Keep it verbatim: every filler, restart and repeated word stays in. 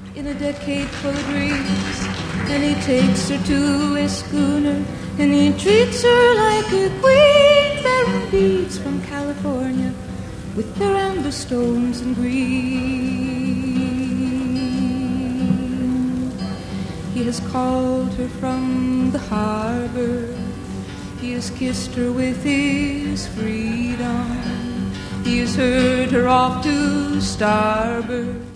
in a decade full of dreams, and he takes her to a schooner, and he treats her like a queen, bearing beads from California with veranda stones and green. He has called her from the harbor, he has kissed her with his freedom, he has heard her off to starboard,